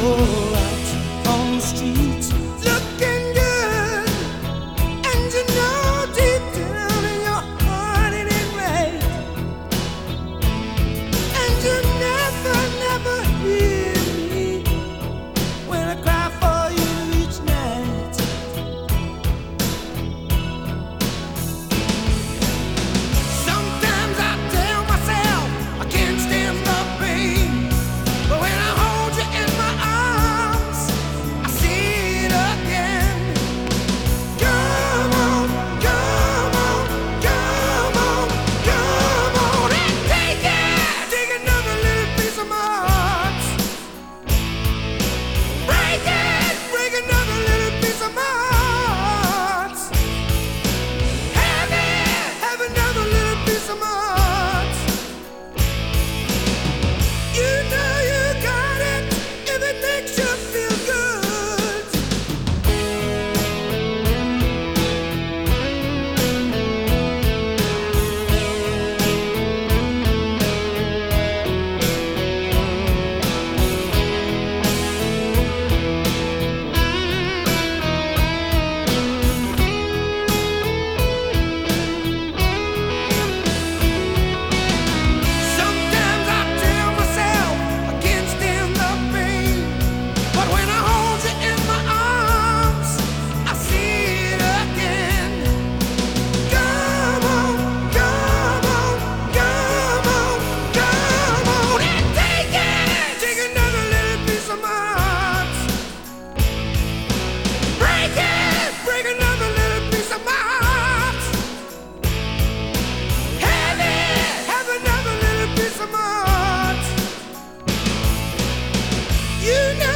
you're out on the streets looking good, and you know deep down in your heart it ain't right, and you never hear me when I cry for you each night. Sometimes I tell myself I can't stand the pain, but when I hold you in my arms, I see it again. Come on, come on, come on, come on and take it. Take another little piece of my heart. Break it, break another little piece of my heart. Have another little piece of my heart. You know you got it if it makes you feel good. Sometimes I tell myself I can't stand the pain, but when I hold you in my arms, I see it again. Come on, come on, come on, come on and take it. Take another little piece of my heart. Break it, break another little piece of my heart. Have another little piece of my heart. You know